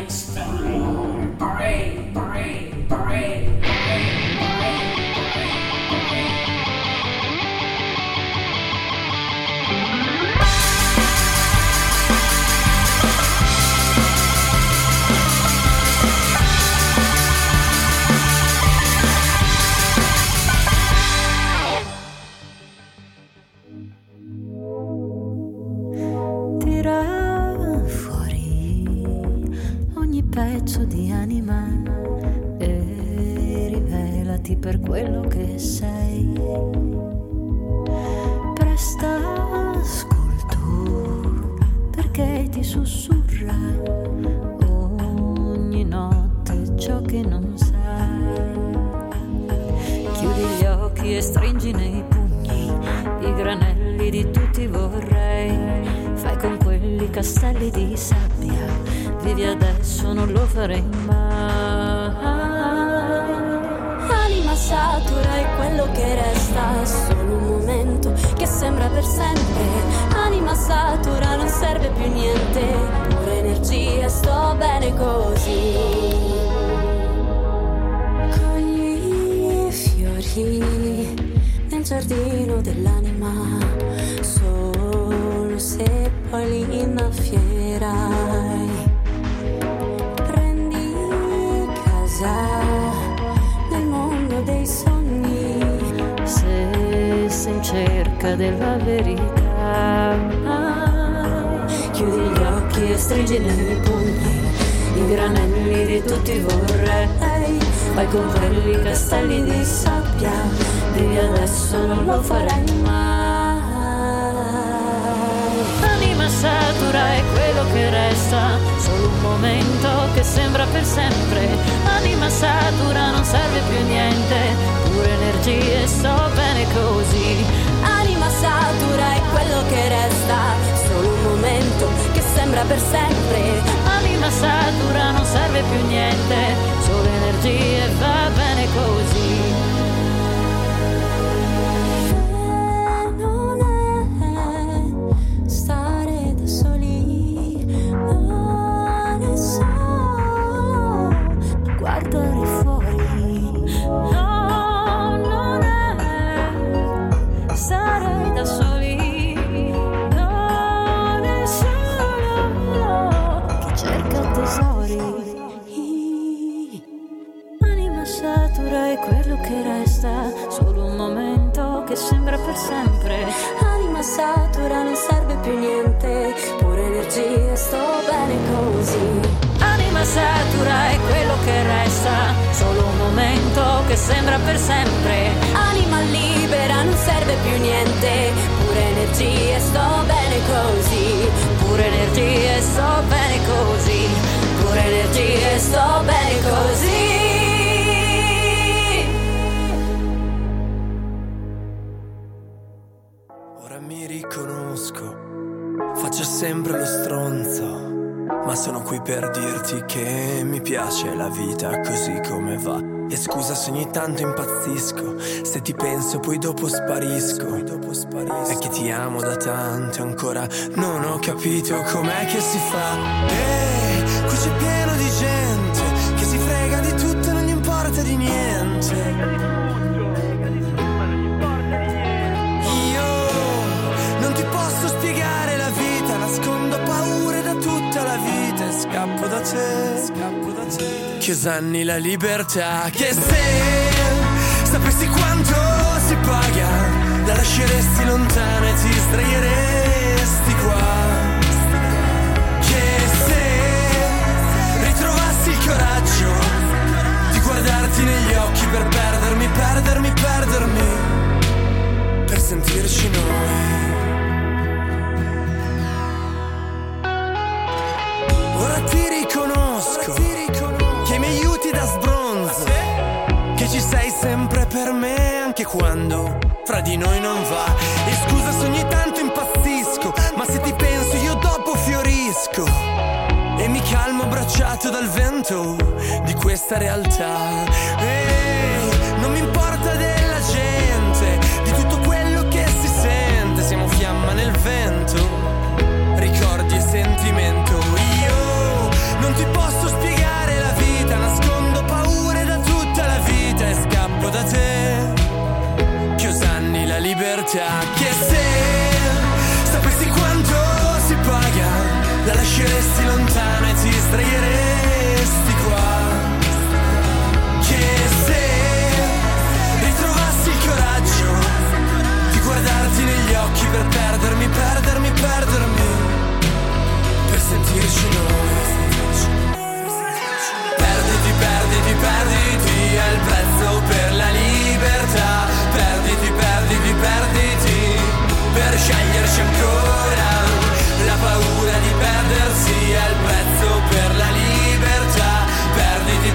Pezzo di anima e rivelati per quello che sei. Presta ascolto perché ti sussurra ogni notte ciò che non sai. Chiudi gli occhi e stringi nei pugni i granelli di tutti vorrei. Fai con quelli castelli di sabbia. Vivi adesso, non lo farei mai. Anima satura è quello che resta, solo un momento che sembra per sempre. Anima satura non serve più niente, pura energia, sto bene così. Cogli i fiori nel giardino dell'anima, solo se poi li innaffierai. Nel mondo dei sogni, se sei in cerca della verità, chiudi gli occhi e stringi nei pugni i granelli di tutti vorrei. Vai con quelli castelli di sabbia, vivi adesso, non lo farei mai. Anima satura è quello che resta, solo un momento che sembra per sempre. Anima satura non serve più niente, pure energie, sto bene così. Anima satura è quello che resta, solo un momento che sembra per sempre. Anima satura non serve più niente, solo energie, va bene così. Solo un momento che sembra per sempre. Anima satura non serve più niente, pure energia, sto bene così. Anima satura è quello che resta, solo un momento che sembra per sempre. Anima libera non serve più niente, pure energia, sto bene così. Pure energia, sto bene così. Pure energia, sto bene così. Mi riconosco, faccio sempre lo stronzo, ma sono qui per dirti che mi piace la vita così come va. E scusa se ogni tanto impazzisco, se ti penso poi dopo sparisco. È che ti amo da tanto e ancora non ho capito com'è che si fa. Qui c'è pieno di gente che si frega di tutto e non gli importa di niente. Scappo da te, che usanni la libertà. Che se sapessi quanto si paga, la lasceresti lontana e ti sdraieresti qua. Che se ritrovassi il coraggio di guardarti negli occhi per perdermi, per sentirci noi. Ora ti riconosco, che mi aiuti da sbronzo, che ci sei sempre per me anche quando fra di noi non va. E scusa se ogni tanto impazzisco, ma se ti penso io dopo fiorisco e mi calmo abbracciato dal vento di questa realtà. Non mi importa della gente, di tutto quello che si sente, siamo fiamma nel vento, ricordi e sentimento. Io non ti posso spiegare lasceresti lontano e ti sdraieresti qua. Che se ritrovassi il coraggio di guardarti negli occhi per perdermi, per sentirci noi. Perditi, è il prezzo per la libertà. Perditi, per sceglierci ancora. La paura di perdersi è il prezzo per la libertà. Perditi,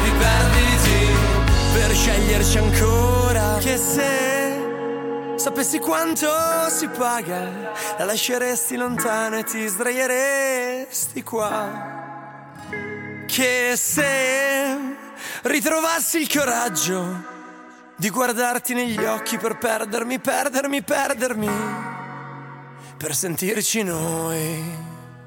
per sceglierci ancora. Che se sapessi quanto si paga, la lasceresti lontano e ti sdraieresti qua. Che se ritrovassi il coraggio di guardarti negli occhi per perdermi, per sentirci noi.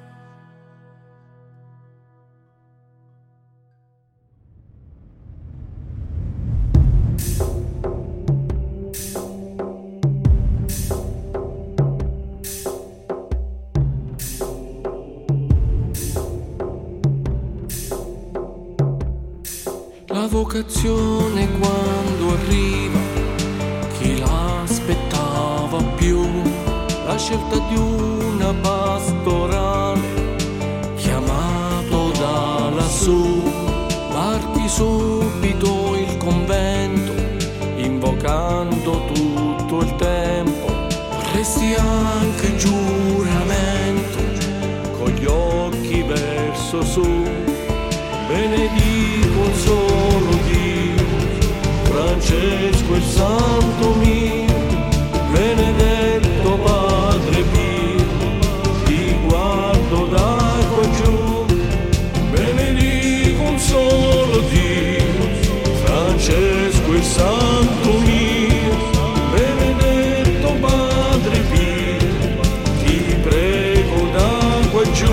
La vocazione quando arriva, chi l'aspettava più? La scelta di una pastorale, chiamato da lassù. Parti subito il convento, invocando tutto il tempo. Resti anche il giuramento, con gli occhi verso su. Benedico il solo Dio, Francesco il santo mio, benedetto Padre Pio, ti guardo da qua giù. Benedico il solo Dio, Francesco il santo mio, benedetto Padre Pio, ti prego da qua giù.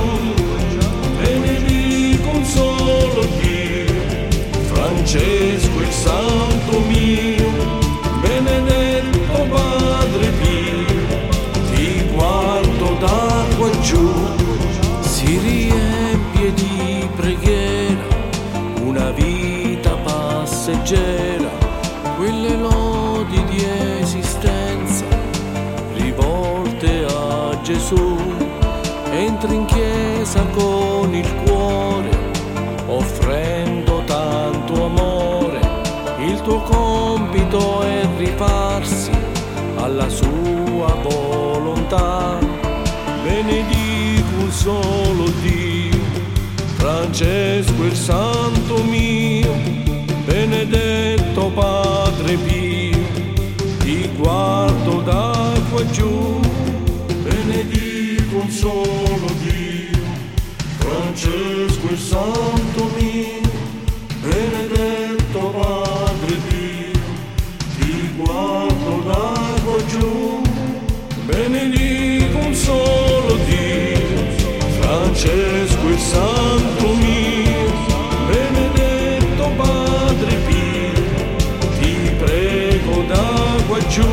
Francesco il santo mio, benedetto Padre Pio, ti guardo da qua giù. Si riempie di preghiera una vita passeggera, quelle lodi di esistenza rivolte a Gesù. Entri in chiesa con il cuore, offrendo tanto amore. Il tuo compito è rifarsi alla sua volontà. Benedico il solo Dio, Francesco il santo mio, benedetto Padre Pio, ti guardo da qua giù. Benedico il solo Dio, Francesco il santo mio, benedetto Padre Pio, ti guardo da qua giù. Benedico un solo Dio, Francesco il santo mio, benedetto Padre Pio, ti prego da qua giù.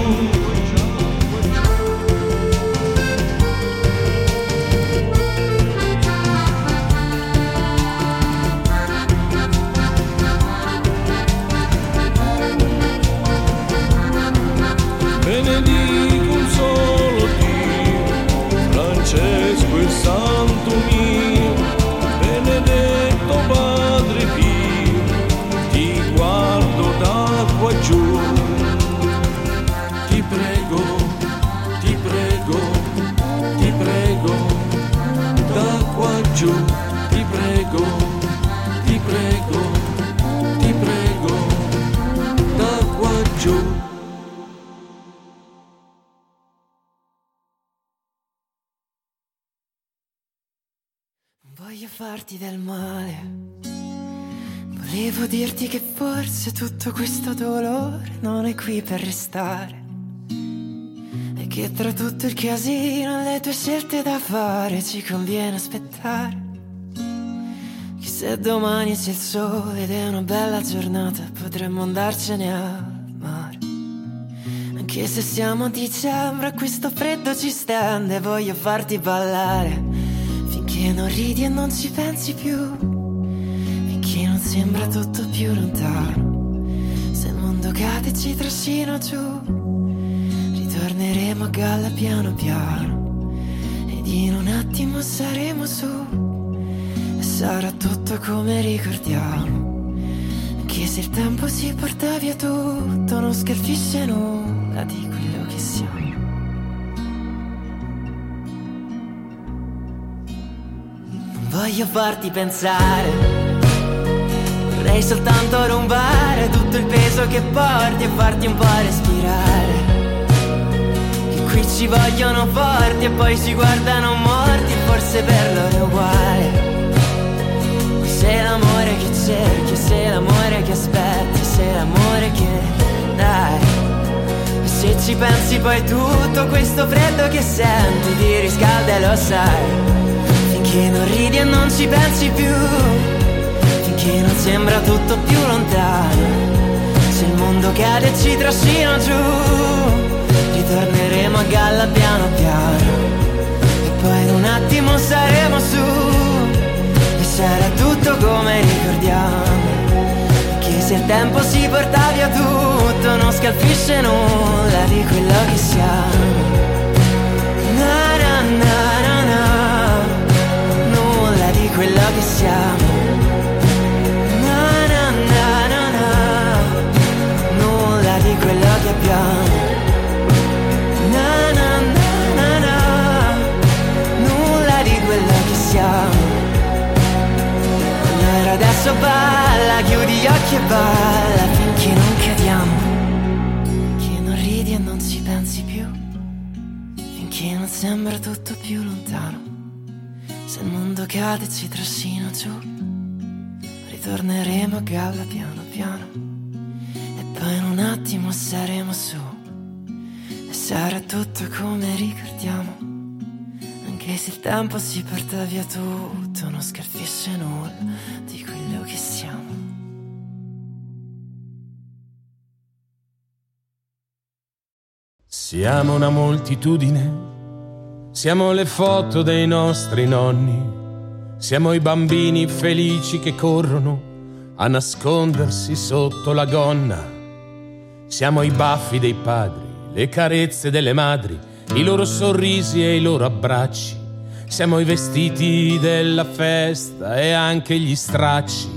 Benedico un solo Dio, Francesco il santo mio, benedetto Padre Pio, ti guardo da qua giù. Ti prego, ti prego, ti prego, da qua giù. Ti prego, ti prego, ti prego, da qua giù. Voglio farti del male, volevo dirti che forse tutto questo dolore non è qui per restare, e che tra tutto il casino e le tue scelte da fare ci conviene aspettare. Che se domani c'è il sole ed è una bella giornata potremmo andarcene al mare. Anche se siamo a dicembre questo freddo ci stende, voglio farti ballare finché finché non ridi e non ci pensi più, finché non sembra tutto più lontano. Se il mondo cade e ci trascina giù, ritorneremo a galla piano piano, ed in un attimo saremo su, e sarà tutto come ricordiamo. Anche se il tempo si porta via tutto, non scalfisce nulla di quello che siamo. Voglio farti pensare, vorrei soltanto rubare tutto il peso che porti e farti un po' respirare. Che qui ci vogliono forti e poi si guardano morti, forse per loro è uguale. Se l'amore che cerchi, se l'amore che aspetti, se l'amore che dai. E se ci pensi poi tutto questo freddo che senti ti riscalda e lo sai. Finché non ridi e non ci pensi più, finché non sembra tutto più lontano. Se il mondo cade e ci trascina giù, ritorneremo a galla piano piano, e poi in un attimo saremo su, e sarà tutto come ricordiamo. Che se il tempo si porta via tutto, non scalfisce nulla di quello che siamo. Na na na na na, nulla di quello che siamo. Na na na na na, nulla di quello che abbiamo. Na na na na na, nulla di quello che siamo. Allora adesso balla, chiudi gli occhi e balla finché non cadiamo. Finché non ridi e non ci pensi più, finché non sembra tutto più lontano. Se il mondo cade e ci trascina giù, ritorneremo a galla piano piano, e poi in un attimo saremo su, e sarà tutto come ricordiamo. Anche se il tempo si porta via tutto, non scalfisce nulla di quello che siamo. Siamo una moltitudine, siamo le foto dei nostri nonni, siamo i bambini felici che corrono a nascondersi sotto la gonna, siamo i baffi dei padri, le carezze delle madri, i loro sorrisi e i loro abbracci, siamo i vestiti della festa e anche gli stracci.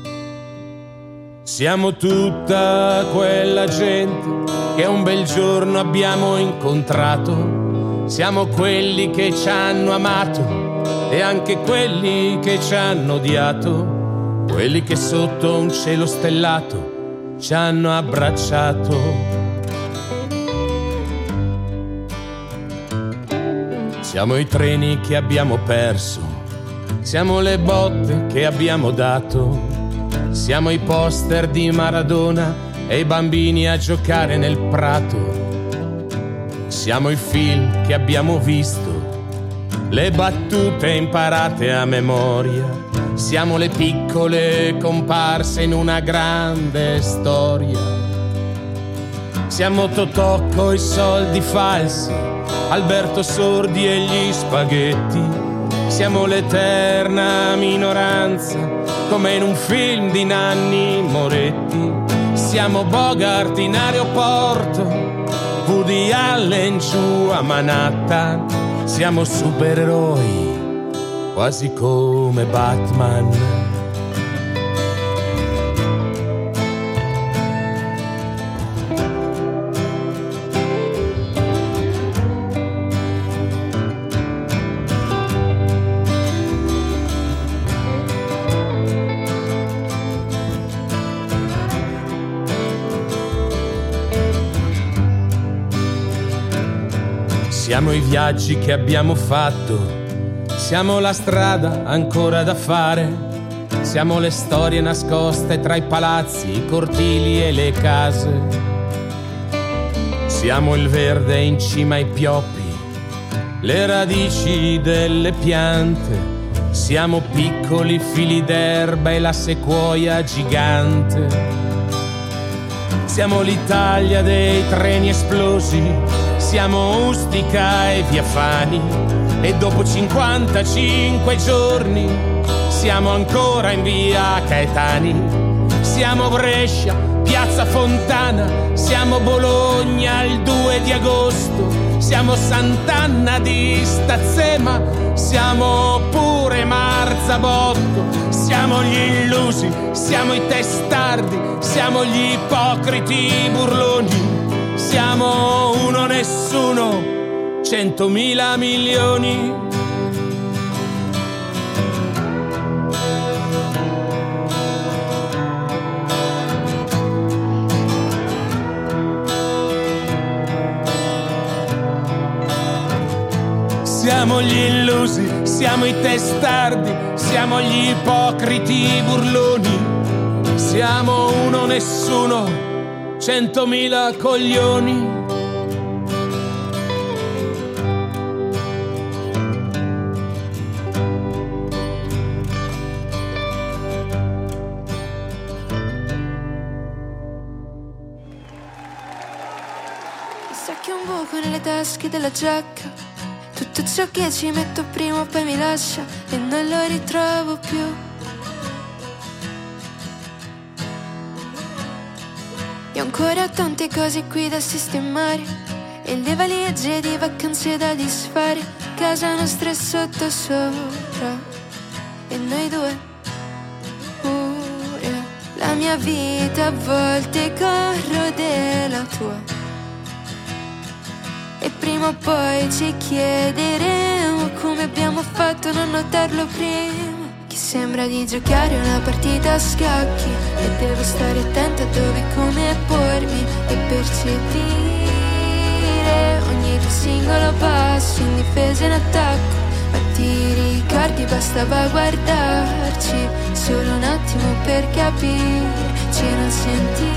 Siamo tutta quella gente che un bel giorno abbiamo incontrato, siamo quelli che ci hanno amato e anche quelli che ci hanno odiato, quelli che sotto un cielo stellato ci hanno abbracciato. Siamo i treni che abbiamo perso, siamo le botte che abbiamo dato, siamo i poster di Maradona e i bambini a giocare nel prato. Siamo i film che abbiamo visto, le battute imparate a memoria. Siamo le piccole comparse in una grande storia. Siamo Totò coi soldi falsi, Alberto Sordi e gli spaghetti. Siamo l'eterna minoranza, come in un film di Nanni Moretti. Siamo Bogart in aeroporto, Woody Allen giù a Manhattan. Siamo supereroi, quasi come Batman. Siamo i viaggi che abbiamo fatto, siamo la strada ancora da fare, siamo le storie nascoste tra i palazzi, i cortili e le case. Siamo il verde in cima ai pioppi, le radici delle piante, siamo piccoli fili d'erba e la sequoia gigante. Siamo l'Italia dei treni esplosi, siamo Ustica e Via Fani, e dopo 55 giorni siamo ancora in Via Caetani. Siamo Brescia, Piazza Fontana, siamo Bologna il 2 di agosto, siamo Sant'Anna di Stazzema, siamo pure Marzabotto, siamo gli illusi, siamo i testardi, siamo gli ipocriti burloni, siamo uno nessuno, 100.000 milioni. Siamo gli illusi, siamo i testardi, siamo gli ipocriti burloni, siamo uno nessuno, 100.000 coglioni. Chissà che un buco nelle tasche della giacca, tutto ciò che ci metto prima o poi mi lascia e non lo ritrovo più. Io ancora ho tante cose qui da sistemare e le valigie di vacanze da disfare. Casa nostra è sotto sopra e noi due pure. La mia vita a volte corro della tua e prima o poi ci chiederemo come abbiamo fatto a non notarlo prima. Che sembra di giocare una partita a scacchi e devo stare attenta a dove e come pormi e percepire ogni tuo singolo passo in difesa e in attacco. Ma ti ricordi bastava guardarci solo un attimo per capirci e non sentire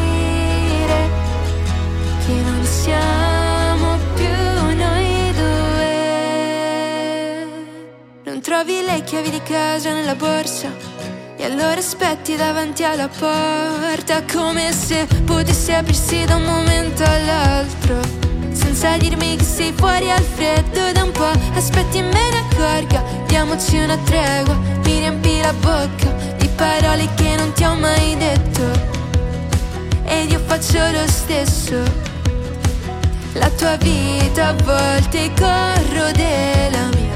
che non siamo più noi due. Non trovi le chiavi di casa nella borsa e allora aspetti davanti alla porta, come se potessi aprirsi da un momento all'altro, senza dirmi che sei fuori al freddo da un po'. Aspetti e me ne accorga, diamoci una tregua. Mi riempi la bocca di parole che non ti ho mai detto ed io faccio lo stesso. La tua vita a volte corro della mia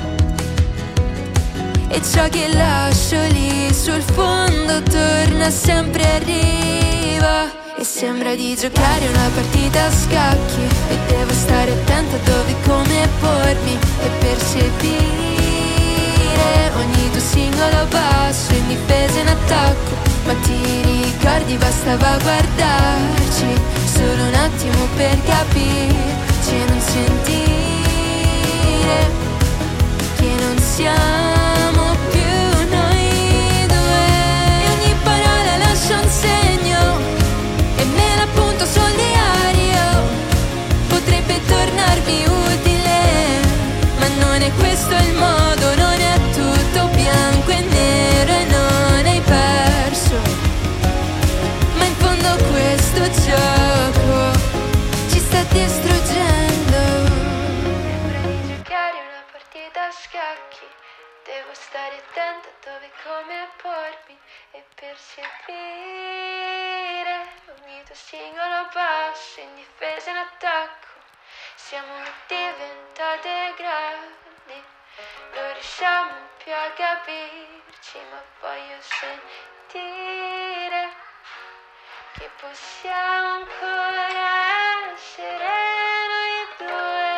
e ciò che lascio lì sul fondo torna sempre a riva. E sembra di giocare una partita a scacchi e devo stare attenta dove e come pormi e percepire ogni tuo singolo passo in difesa e in attacco. Ma ti ricordi bastava guardarci solo un attimo per capirci e non sentire che non siamo più noi due. E ogni parola lascia un segno e me l'appunto sul diario, potrebbe tornarmi utile, ma non è questo il modo, non è tutto bianco e nero e non hai perso, ma in fondo questo gioco ci sta distruggendo. Sembra di giocare una partita a scacchi, devo stare attenta dove e come pormi e percepire ogni tuo singolo passo in difesa e in attacco. Siamo diventate grandi, non riusciamo più a capirci, ma voglio sentire che possiamo ancora essere noi due.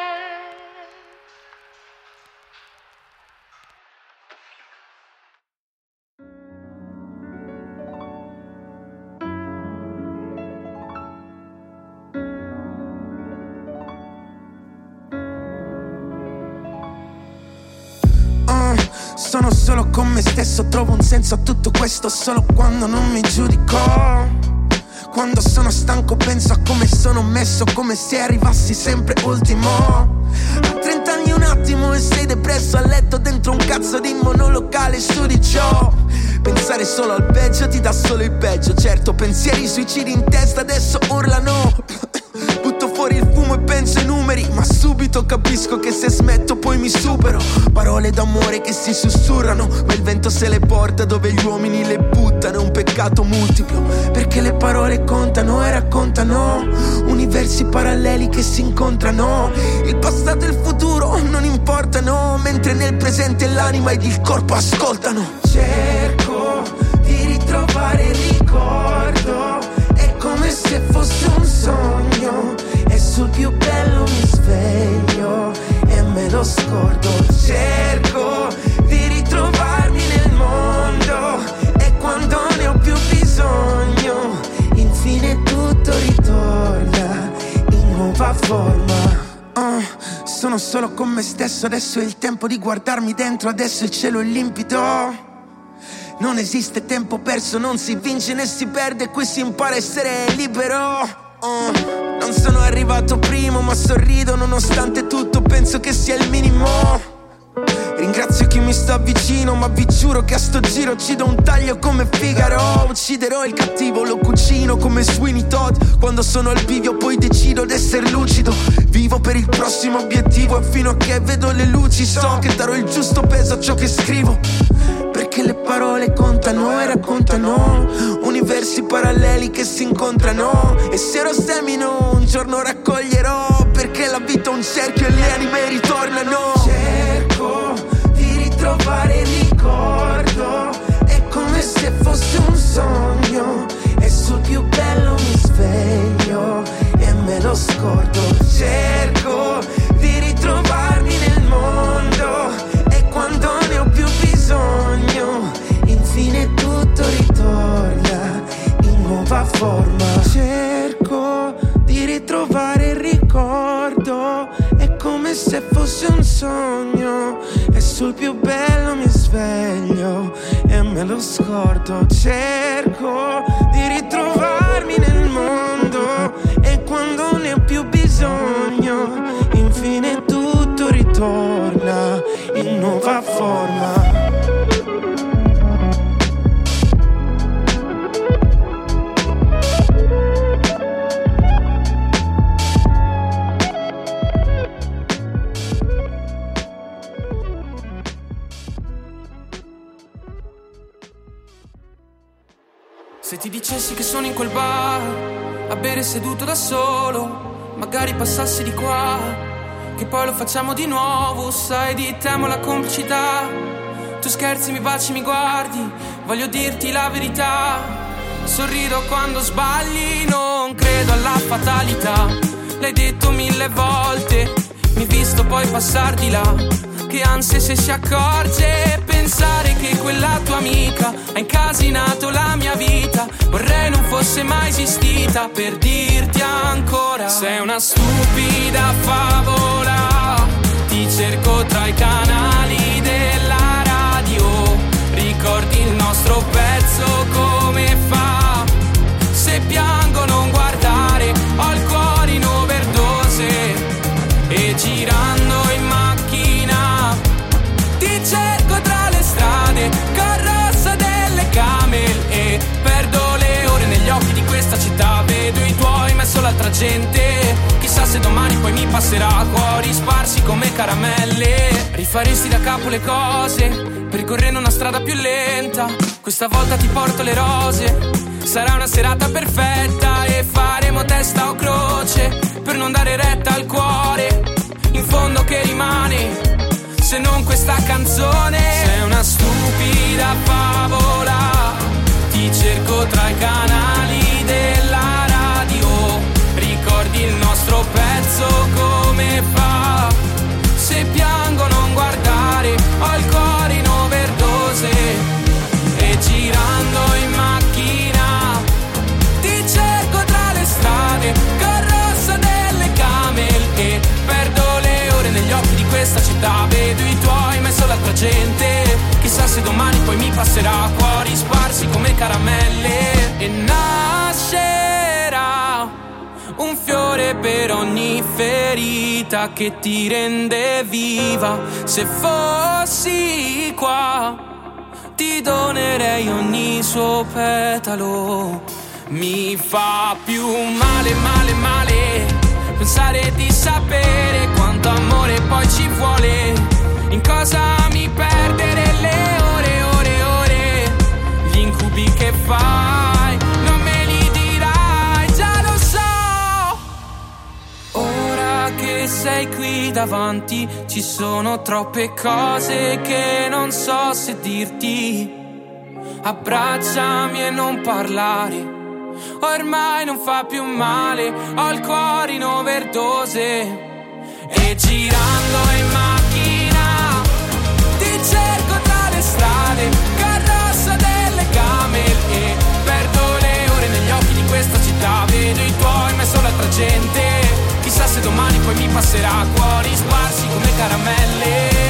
Sono solo con me stesso, trovo un senso a tutto questo solo quando non mi giudico. Quando sono stanco penso a come sono messo, come se arrivassi sempre ultimo. A 30 anni un attimo e sei depresso a letto dentro un cazzo di monolocale su di ciò. Pensare solo al peggio ti dà solo il peggio. Certo, pensieri suicidi in testa adesso urlano. Butto fuori il fumo e penso ai numeri, ma subito capisco che se smetto poi mi supero. Parole d'amore che si sussurrano, ma il vento se le porta dove gli uomini le buttano. È un peccato multiplo, perché le parole contano e raccontano universi paralleli che si incontrano. Il passato e il futuro non importano, mentre nel presente l'anima ed il corpo ascoltano. Cerco di ritrovare il ricordo, è come se fosse un sogno, e sul più bello mi sveglio e me lo scordo. Cerco di ritrovarmi nel mondo, e quando ne ho più bisogno, infine tutto ritorna in nuova forma. Sono solo con me stesso, adesso è il tempo di guardarmi dentro, adesso il cielo è limpido. Non esiste tempo perso, non si vince né si perde, qui si impara a essere libero. Non sono arrivato primo, ma sorrido nonostante tutto, penso che sia il minimo. Ringrazio chi mi sta vicino, ma vi giuro che a sto giro ci do un taglio come Figaro. Ucciderò il cattivo, lo cucino come Sweeney Todd. Quando sono al bivio poi decido d'essere lucido. Vivo per il prossimo obiettivo, e fino a che vedo le luci so che darò il giusto peso a ciò che scrivo, perché le parole contano e raccontano universi paralleli che si incontrano. E se ero semino un giorno raccoglierò, perché la vita è un cerchio e le anime ritornano. Cerco di ritrovare il ricordo, è come se fosse un sogno, e sul più bello mi sveglio e me lo scordo. Cerco di ritrovarmi nel mondo, e quando ne ho più bisogno, infine tutto ritorna in nuova forma. Cerco di ritrovare il ricordo, è come se fosse un sogno, e sul più bello mi sveglio e me lo scordo. Cerco di ritrovarmi nel mondo, e quando ne ho più bisogno, infine tutto ritorna in nuova forma. Se ti dicessi che sono in quel bar a bere seduto da solo, magari passassi di qua, che poi lo facciamo di nuovo. Sai, di te amo la complicità, tu scherzi, mi baci, mi guardi, voglio dirti la verità. Sorrido quando sbagli, non credo alla fatalità. L'hai detto 1000 volte, mi visto poi passar di là. Che ansia se si accorge, pensare che quella tua amica ha incasinato la mia vita. Vorrei non fosse mai esistita, per dirti ancora: sei una stupida favola. Ti cerco tra i canali della radio, ricordi il nostro pezzo come fa. Se piango non guardare, ho il cuore in overdose, e girando in macchina ti cerco tra le strade, carrozza delle camel, e perdo le ore negli occhi di questa città. Vedo i tuoi ma solo altra gente, chissà se domani poi mi passerà. Cuori sparsi come caramelle, rifaresti da capo le cose, percorrendo una strada più lenta. Questa volta ti porto le rose, sarà una serata perfetta, e faremo testa o croce per non dare retta al cuore. In fondo che rimane se non questa canzone? Sei una stupida favola. Ti cerco tra i canali della radio, ricordi il nostro pezzo come fa. Se piango non guardare, ho il cuore in overdose, e girando in macchina ti cerco tra le strade, carrozza delle camel, e perdo le ore negli occhi di questa città. Vedo i tuoi ma è solo altra gente, chissà se domani poi mi passerà. Cuori sparsi come caramelle, e nascerà un fiore per ogni ferita che ti rende viva. Se fossi qua ti donerei ogni suo petalo. Mi fa più male, male, male pensare di sapere quanto amore poi ci vuole, in cosa mi perdere le ore, ore, ore, gli incubi che fai non me li dirai, già lo so. Ora che sei qui davanti ci sono troppe cose che non so se dirti. Abbracciami e non parlare, ormai non fa più male, ho il cuore in overdose. E girando in macchina ti cerco tra le strade, carrozza delle camel, e perdo le ore negli occhi di questa città. Vedo i tuoi ma è solo altra gente, chissà se domani poi mi passerà, cuori sparsi come caramelle.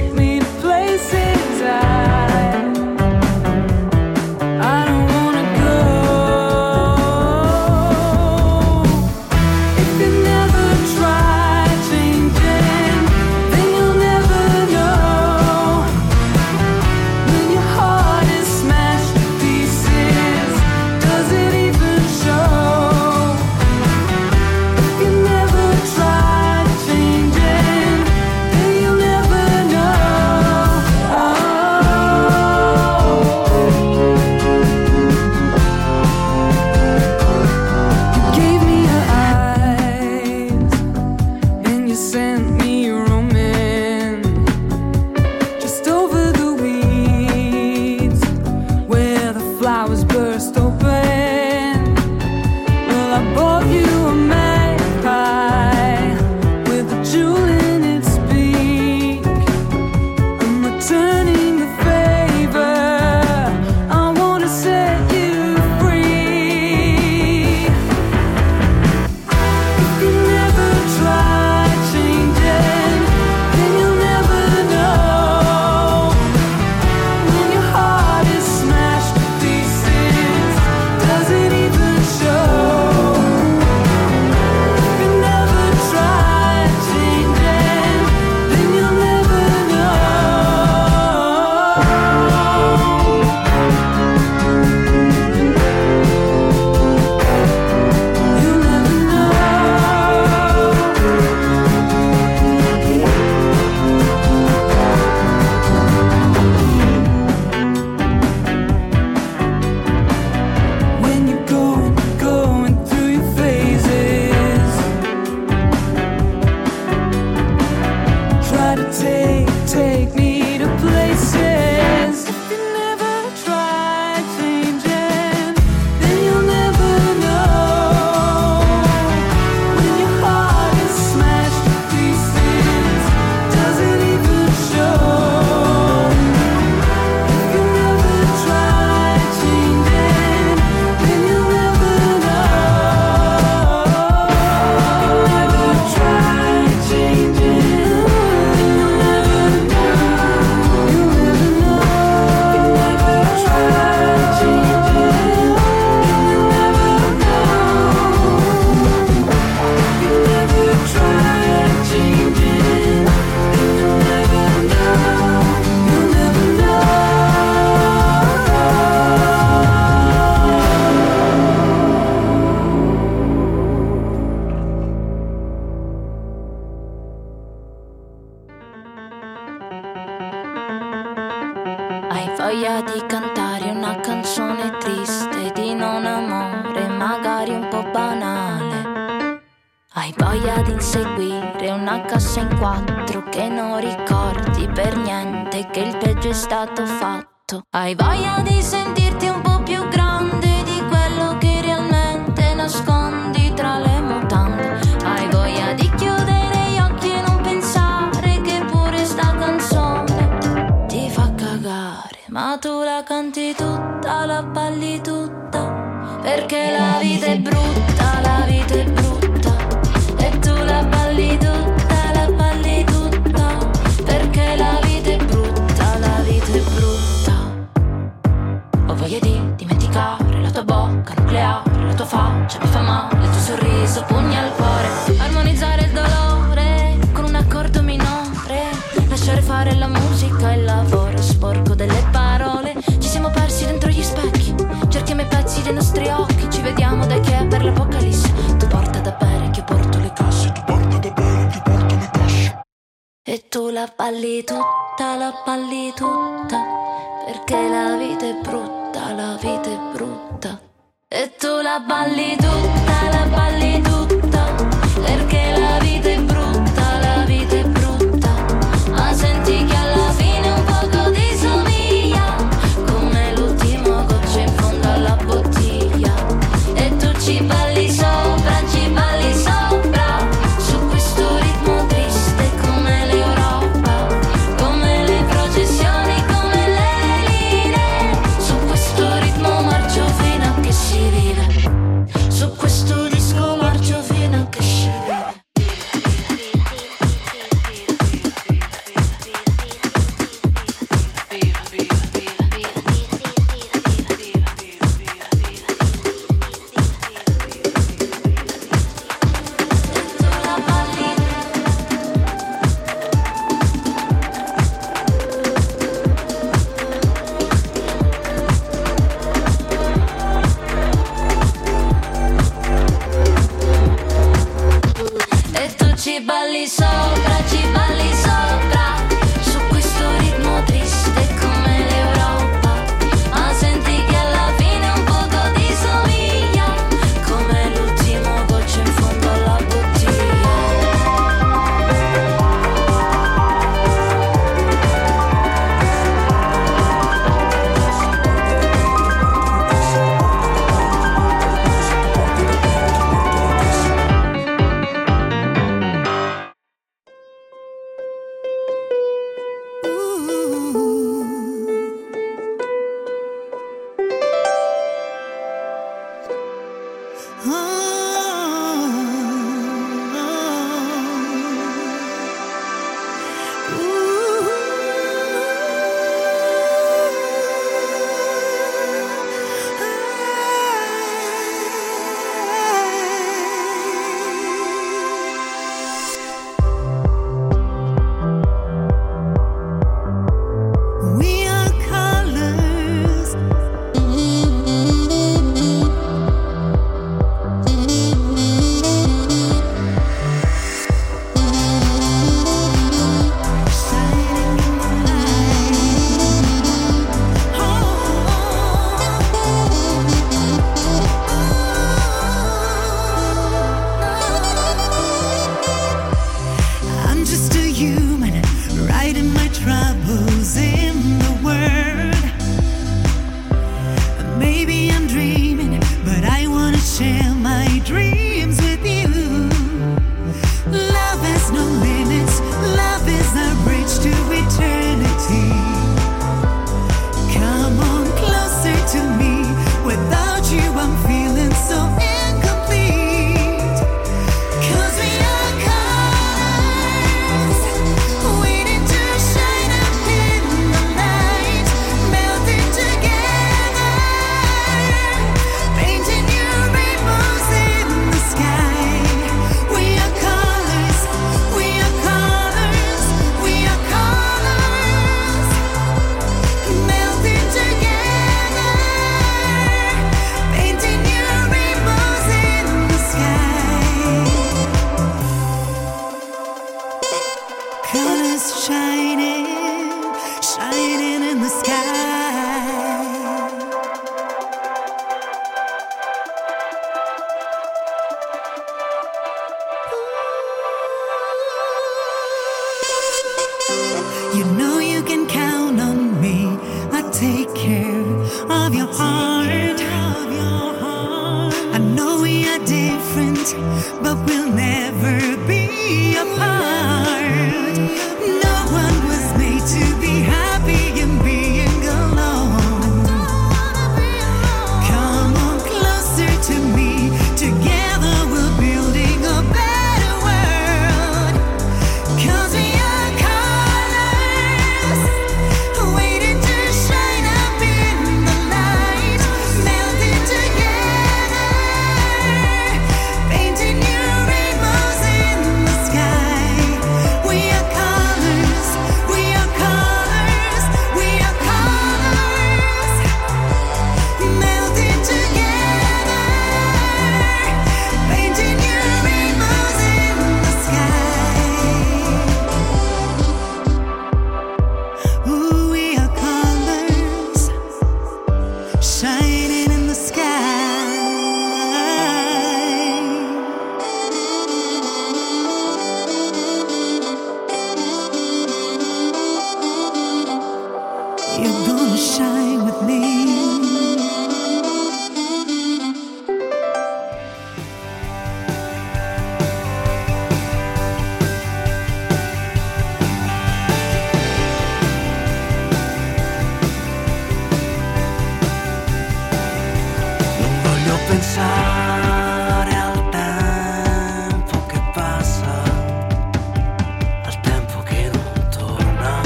I don't wanna go Hai voglia di cantare una canzone triste di non amore, magari un po' banale. Hai voglia di inseguire una cassa in quattro che non ricordi per niente che il peggio è stato fatto. Hai voglia di sentirti un po' più grande di quello che realmente nascondi tra le mutande. Hai voglia di chiudere gli occhi e non pensare che pure sta canzone ti fa cagare. Ma tu la canti tutta, la balli tutta, perché la vita è brutta, la vita è brutta. E tu la balli tutta, perché la vita è brutta, la vita è brutta. Ho voglia di dimenticare la tua bocca nucleare, la tua faccia mi fa male, il tuo sorriso pugna al cuore. Armonizzare il dolore con un accordo minore, lasciare fare la musica e il lavoro sporco delle parole. Ci siamo persi dentro gli specchi, cerchiamo i pezzi dei nostri occhi, ci vediamo da che è per l'apocalisse. Tu porta da bere che io porto le casse, tu porta da bere che io porto le casse. E tu la balli tutta, perché la vita è brutta, la vita è brutta. E tu la balli tutta, perché la vita è brutta, la vita è brutta. Ma senti che alla fine un poco ti somiglia, come l'ultimo goccio in fondo alla bottiglia. E tu ci balli sopra, su questo ritmo triste come l'Europa, come le processioni, come le linee. Su questo ritmo marcio fino a che si vive, su questo disco marcio fino a che si vive. E tu ci balli sopra, su questo ritmo triste come l'Europa. Ma senti che alla fine un poco ti somiglia, come l'ultimo goccio in fondo alla bottiglia. We are colors. Shining in the light. I'm just a human, writing my troubles in the word. Maybe I'm dreaming, but I wanna share my dreams with you. Love has no limits, love is our bridge to eternity. Come on closer to me, without you I'm feeling so incomplete. 'Cause we are colors, waiting to shine up in the light, melting together, painting new rainbows in the sky. We are colors, we are colors, we are colors, melting together, painting new rainbows in the sky. Colors shining, shining in the sky. You're gonna shine with me. Pensare al tempo che passa, al tempo che non torna.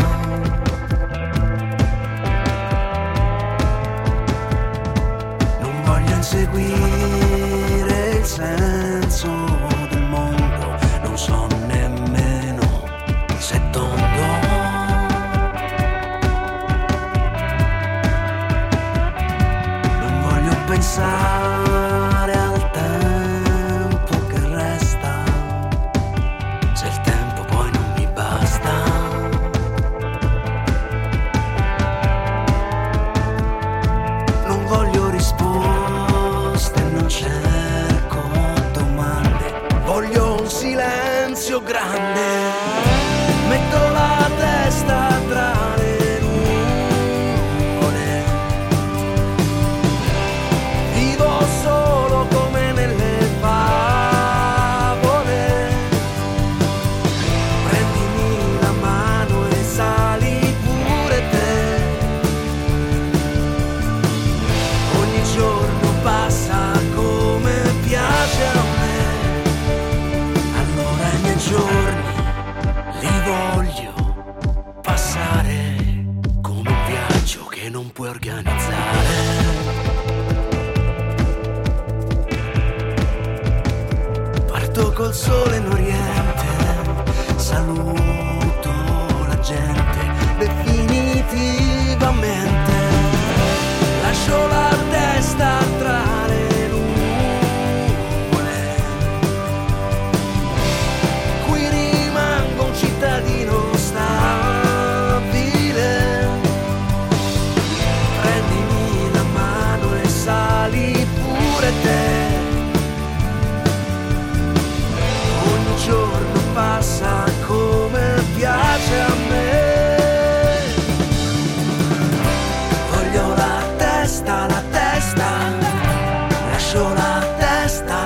Non voglio inseguire il senso del mondo, non so nemmeno se è tondo. Non voglio pensare grande, metto la testa tra le nuvole, vivo solo come nelle favole, prendimi la mano e sali pure te, ogni giorno passa come piace a me. Giorni li voglio passare come un viaggio che non puoi organizzare. Parto col sole in oriente, saluto la gente definitivamente, lascio la testa tra le cittadino stabile, prendimi la mano e sali pure te, ogni giorno passa come piace a me, voglio la testa, lascio la testa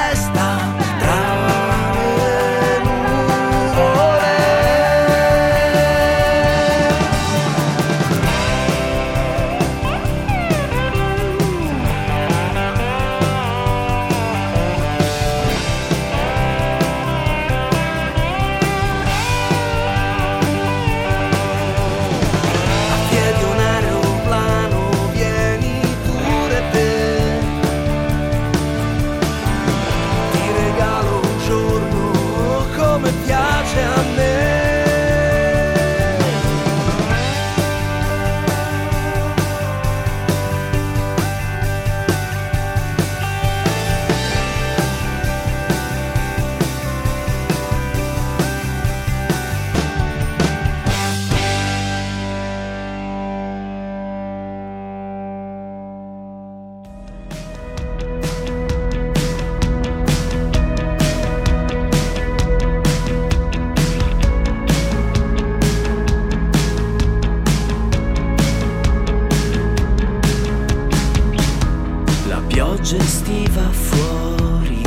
gestiva fuori,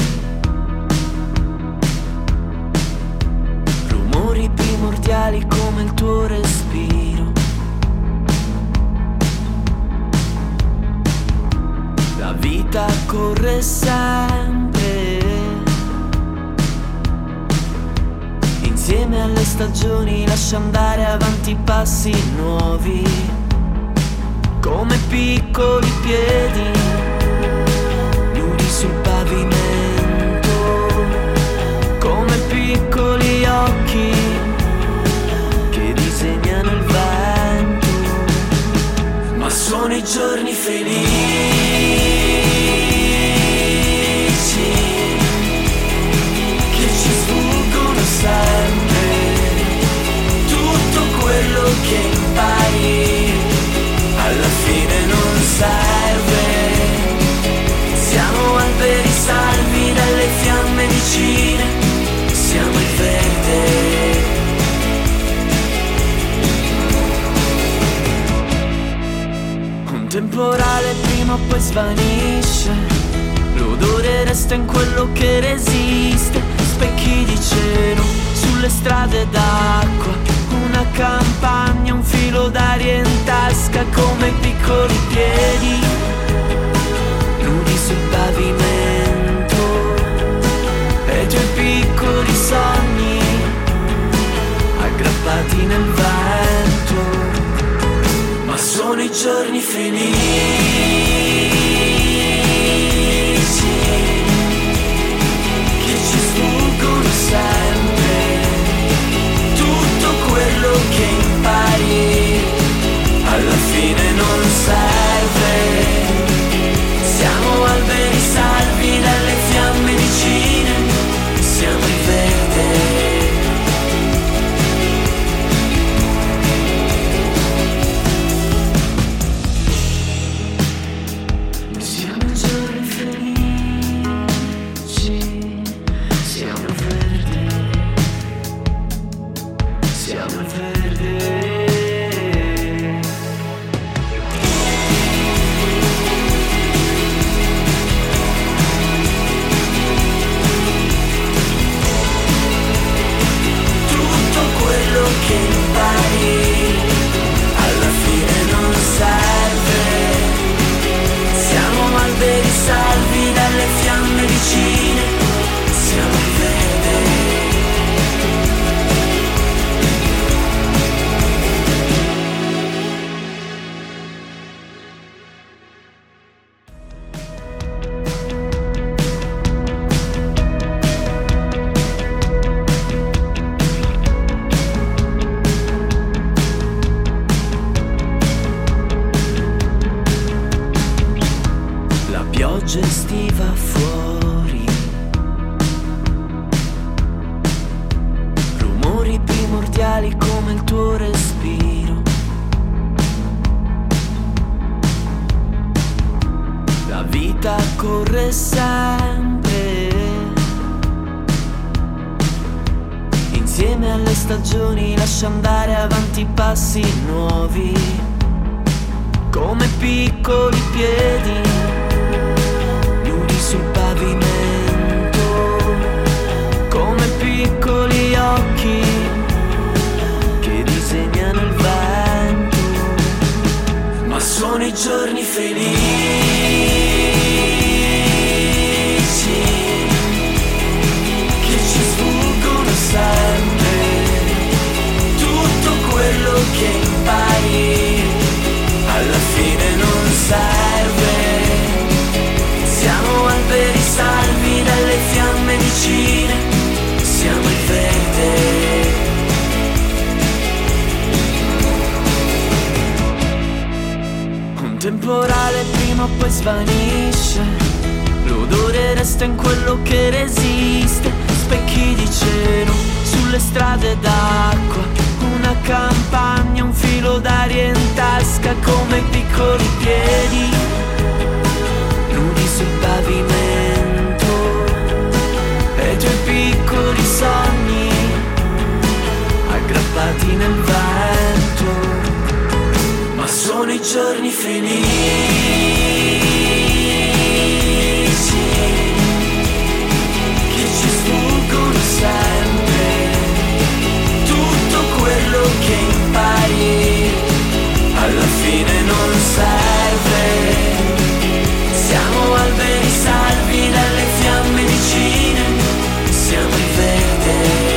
rumori primordiali come il tuo respiro, la vita corre sempre, insieme alle stagioni lascia andare avanti passi nuovi, come piccoli piedi sul pavimento, come piccoli occhi che disegnano il vento, ma sono i giorni felici che ci sfuggono sempre, tutto quello che impari alla fine non serve. Siamo alberi salvi dalle fiamme vicine, siamo il verde. temporale prima o poi svanisce, l'odore resta in quello che resiste. Specchi di cielo sulle strade d'acqua, una campagna, un filo d'aria in tasca, come piccoli piedi nudi sul pavimento, e i tuoi piccoli sogni aggrappati nel vento. Ma sono i giorni felici che ci sfuggono sempre, tutto quello che impari alla fine non serve. Siamo alberi salvi dalle fiamme vicine, siamo il verde. Salvi dalle fiamme vicine, siamo il verde. La pioggia estiva fuori, rumori primordiali come il tuo respiro. La vita corre sempre, insieme alle stagioni lascia andare avanti passi nuovi, come piccoli piedi sul pavimento, come piccoli occhi che disegnano il vento. Ma sono i giorni felici che ci sfuggono sempre, tutto quello che impari alla fine non serve. Siamo alberi salvi dalle fiamme vicine, siamo il verde. Un temporale prima o poi svanisce, l'odore resta in quello che resiste. Specchi di cielo sulle strade d'acqua, una campagna, un filo d'aria in tasca, come piccoli piedi nudi sul pavimento, e i tuoi piccoli sogni aggrappati nel vento. Ma sono i giorni felici che ci sfuggono sempre, tutto quello che impari alla fine non serve. Siamo alberi salvi dalle fiamme vicine, siamo il verde.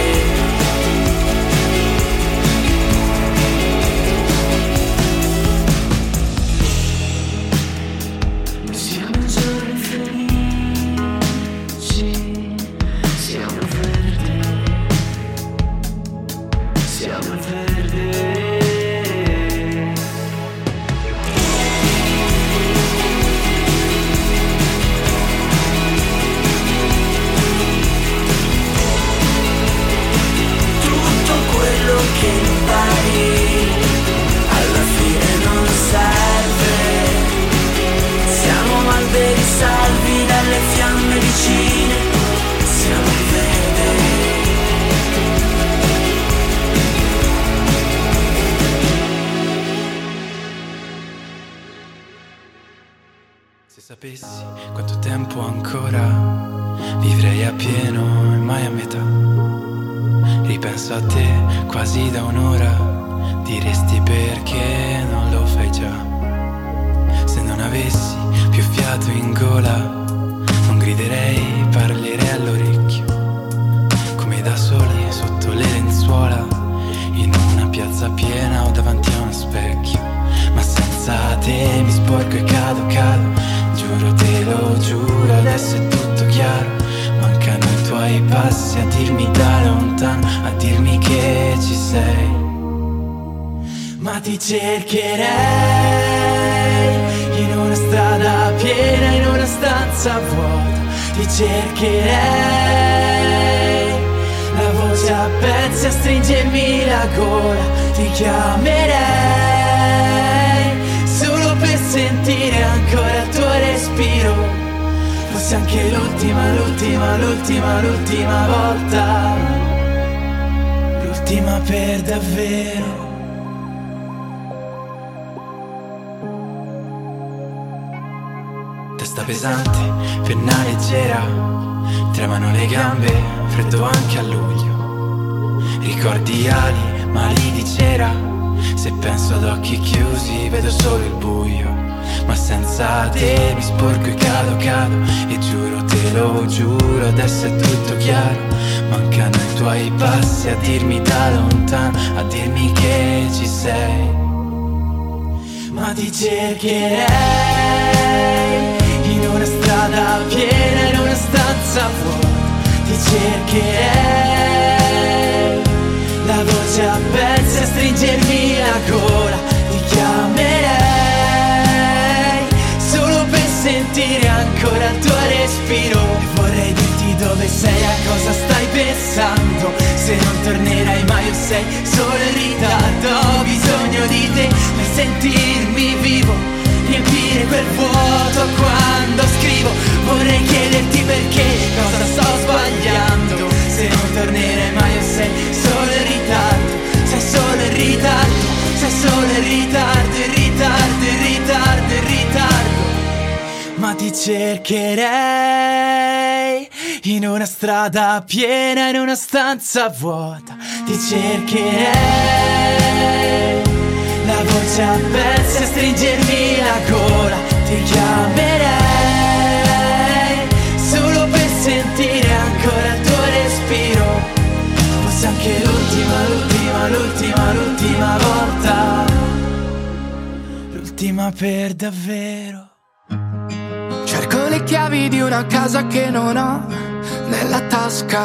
Sapessi quanto tempo ancora vivrei a pieno e mai a metà. Ripenso a te quasi da un'ora, diresti perché non lo fai già. Se non avessi più fiato in gola, non griderei, parlerei all'orecchio, come da soli sotto le lenzuola, in una piazza piena o davanti a uno specchio. Ma senza te mi sporco e cado, giuro, te lo giuro, adesso è tutto chiaro. Mancano i tuoi passi a dirmi da lontano, a dirmi che ci sei. Ma ti cercherei in una strada piena, in una stanza vuota. Ti cercherei, la voce a pezzi a stringermi la gola. Ti chiamerei solo per sentire ancora il tuo respiro. Fosse anche l'ultima volta, l'ultima per davvero. Testa pesante, penna leggera, tremano le gambe, freddo anche a luglio. Ricordi ali, mali di cera, se penso ad occhi chiusi vedo solo il buio. Ma senza te mi sporco e cado, e giuro, te lo giuro, adesso è tutto chiaro. Mancano i tuoi passi a dirmi da lontano, a dirmi che ci sei. Ma ti cercherei in una strada piena, in una stanza vuota. Ti cercherei, la voce a pezzi a stringermi la gola. Ti chiamerei solo per sentire ancora il tuo respiro. E vorrei dirti dove sei, a cosa stai pensando. Se non tornerai mai o sei solo in ritardo. Ho bisogno di te per sentirmi vivo, riempire quel vuoto quando scrivo. Vorrei chiederti perché, cosa sto sbagliando. Se non tornerai mai o sei solo in ritardo. Sei solo in ritardo, sei solo in ritardo, in ritardo, in ritardo, in ritardo. Ma ti cercherei in una strada piena, in una stanza vuota. Ti cercherei, la voce a pezzi a stringermi la gola. Ti chiamerei solo per sentire ancora il tuo respiro. Fosse anche l'ultima volta, l'ultima per davvero. Cerco le chiavi di una casa che non ho nella tasca.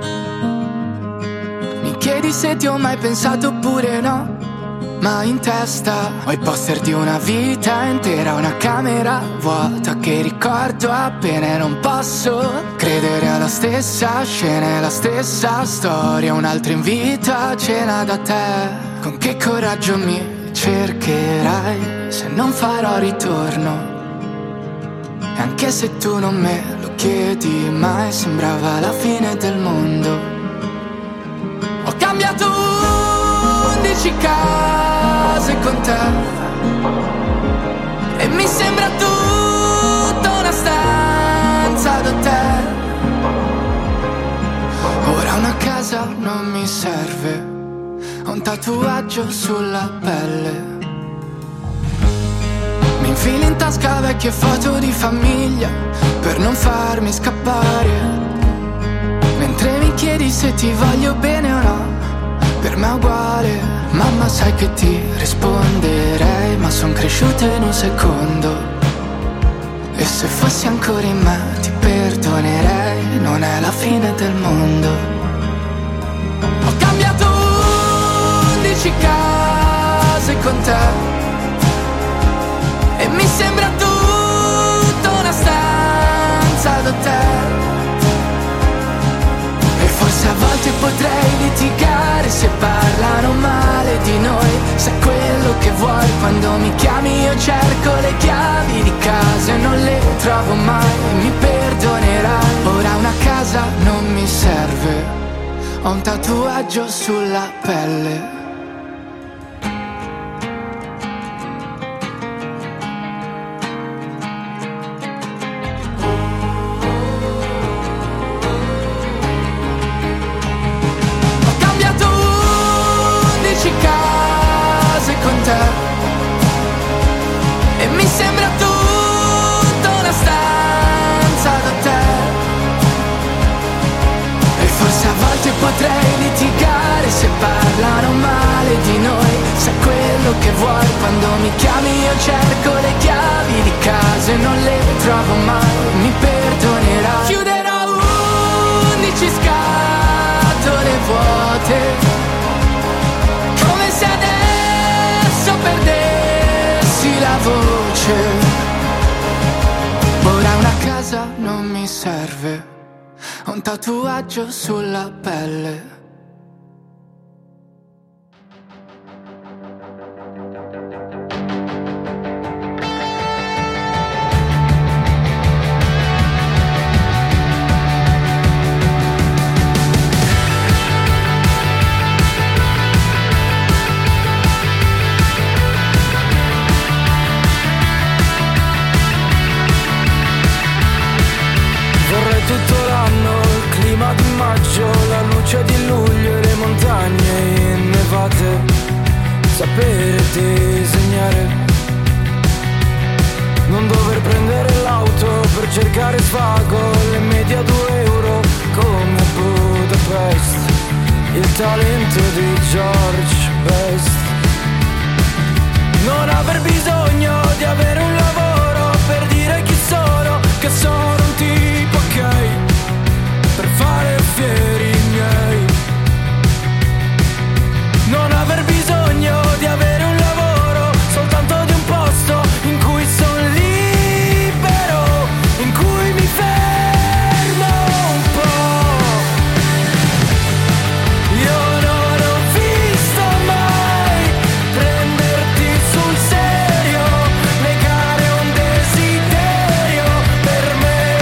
Mi chiedi se ti ho mai pensato oppure no, ma in testa ho i poster di una vita intera, una camera vuota che ricordo appena e non posso credere alla stessa scena e la stessa storia. Un altro invito a cena da te. Con che coraggio mi cercherai se non farò ritorno? E anche se tu non me lo chiedi mai, sembrava la fine del mondo. Ho cambiato 11 case con te e mi sembra tutta una stanza d'hotel. Ora una casa non mi serve, ho un tatuaggio sulla pelle. Mi infili in tasca vecchie foto di famiglia per non farmi scappare. Mentre mi chiedi se ti voglio bene o no, per me è uguale. Mamma, sai che ti risponderei, ma son cresciuto in un secondo. E se fossi ancora in me ti perdonerei, non è la fine del mondo. Ho cambiato 11 case con te e mi sembra tutta una stanza d'hotel. E forse a volte potrei litigare se parlano male di noi. Se è quello che vuoi quando mi chiami, io cerco le chiavi di casa e non le trovo mai. Mi perdonerai, ora una casa non mi serve, ho un tatuaggio sulla pelle. sembra tutta una stanza da te. E forse a volte potrei litigare se parlano male di noi. Sai quello che vuoi quando mi chiami, io cerco le chiavi di casa e non le trovo mai. Mi perdonerai. Chiuderò 11 scatole vuote, come se adesso perdessi la voce. Ora una casa non mi serve, ho un tatuaggio sulla pelle. Tutto l'anno, il clima di maggio, la luce di luglio e le montagne innevate. Sapere disegnare, non dover prendere l'auto per cercare svago, le medie a 2 euro come Budapest. Il talento di George Best. Non aver bisogno di avere un lavoro per dire chi sono, che sono un tipo ok, per fare fieri i miei. Non aver bisogno di avere un lavoro, soltanto di un posto in cui sono libero, in cui mi fermo un po'. Io non ho visto mai prenderti sul serio, negare un desiderio per me.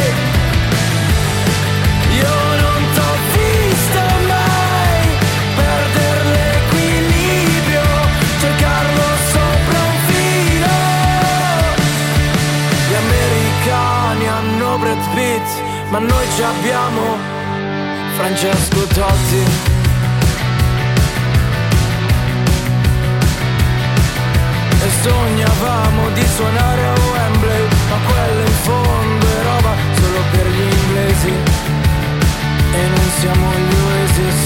Io non t'ho visto mai perdere l'equilibrio, cercarlo sopra un filo. Gli americani hanno Brad Pitt, ma noi ci abbiamo Francesco Totti. E sognavamo di suonare a Wembley, ma quello in fondo è roba solo per gli inglesi. E non siamo gli Oasis.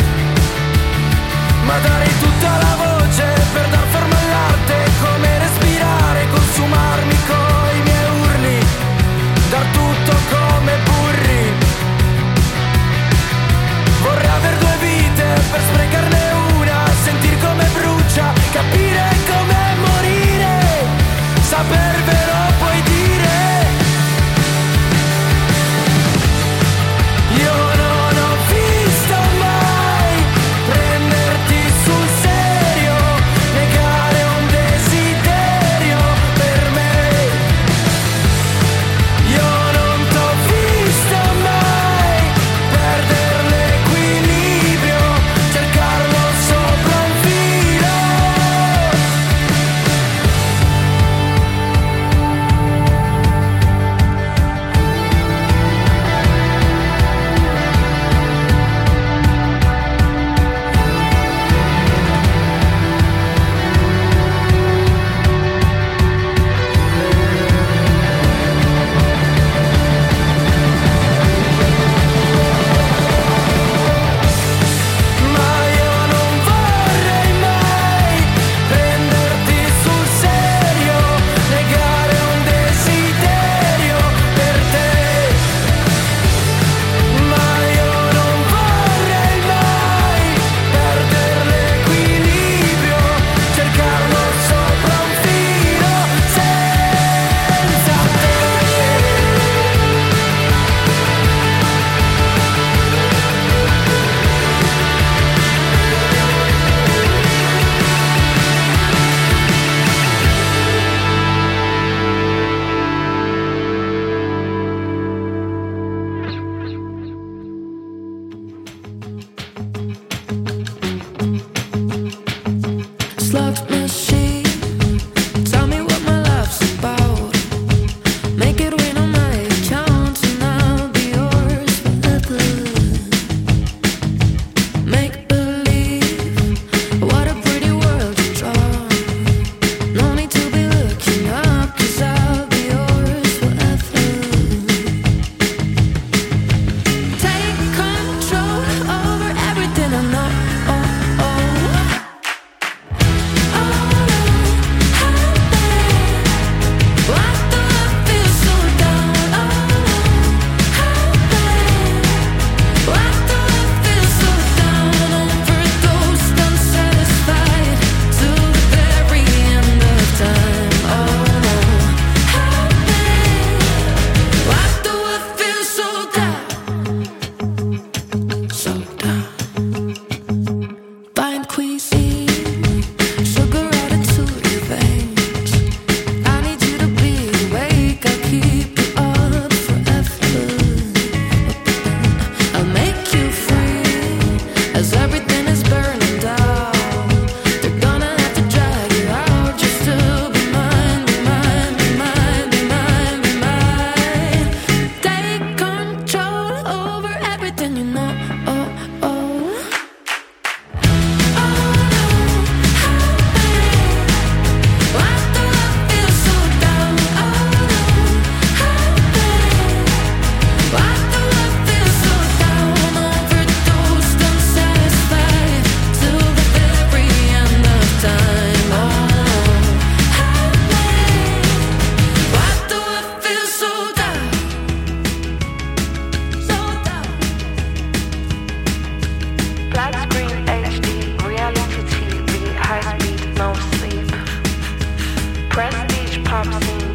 Ma darei tutta la voce per dar forma all'arte, come respirare, consumarmi coi miei urli, dar tutto come burri. Vorrei aver 2 vite per sprecarne una, sentir come brucia, capire com'è morire, sapervelo puoi dire. Io non ho visto mai prenderti sul serio, negare Prestige pop scene.